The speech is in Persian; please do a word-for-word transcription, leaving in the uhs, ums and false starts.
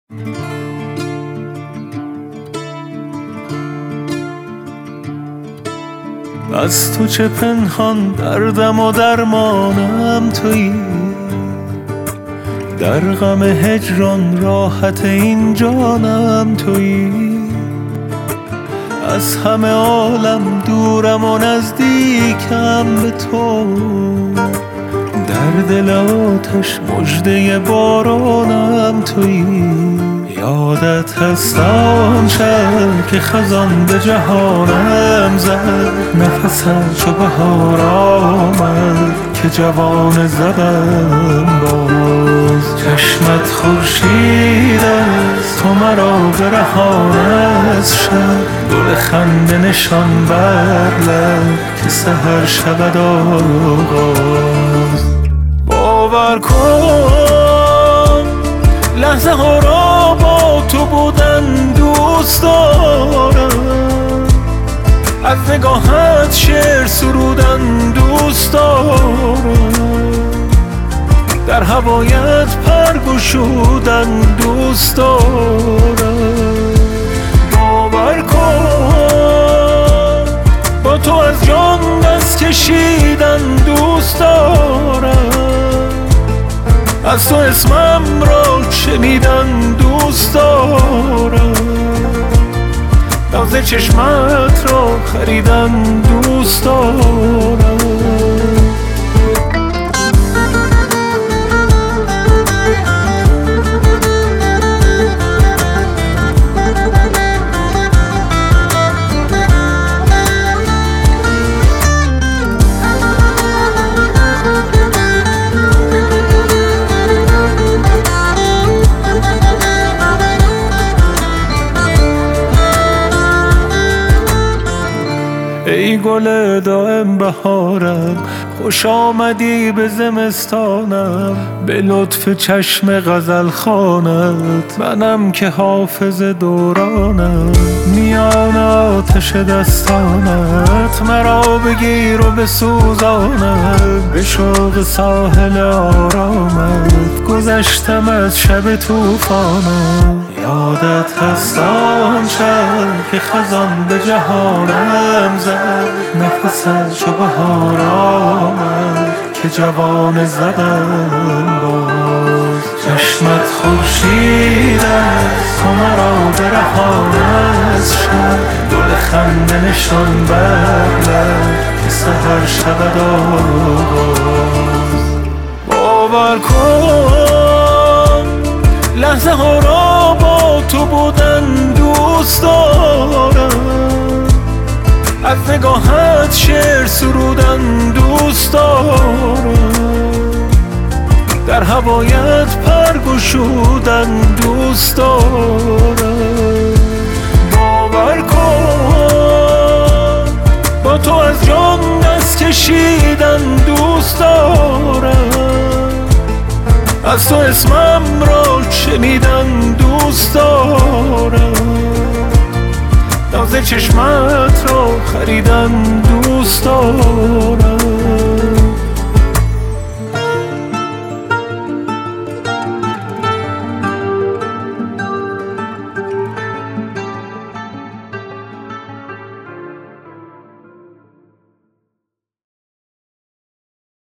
از تو چه پنهان دردم و درمانم تویی، در غم هجران راحت این جانم تویی. از همه عالم دورم و نزدیکم به تو، در دل آتش مژده بارانم تویی. یادت هست آن شب که خزان به جهانم زد، نفسم چو بهار آمد که جوانه زدم باز. چشمت خورشید است تو مرا برهان از شب، گل خنده نشان بر لب که سحر شود آغاز. باور کن لحظه ها را با تو بودن دوست دارم، از نگاهت شعر سرودن دوست دارم، در هوایت پر گشودن دوست دارم. باور کن با تو از جان دست کشیدن دوست دارم، از تو اسمم را شنیدن دوست دارم، ناز چشمت را خریدن دوست دارم. ای گل دائم بهارم، خوش آمدی به زمستانم، به لطف چشم غزل خوانت منم که حافظ دورانم. میان آتش دستانت مرا بگیر و بسوزانم، به شوق ساحل آرامت گذشتم از شب طوفانم. یادت هست آن شب که خزان به جهانم زد، نفست چو بهار آمد که جوانه زدم باز. چشمت خورشید است تو مرا برهان از شب، گل خنده نشان بر لب که سحر شود آغاز. باور کن لحظه ها را با تو بودن دوست دارم، از نگاهت شعر سرودن دوست دارم، در هوایت پر گشودن دوست دارم. باور کن با تو از جان دست کشیدن دوست دارم، از تو اسمم را شنیدن دوست دارم، ناز چشمت را خریدن دوست دارم.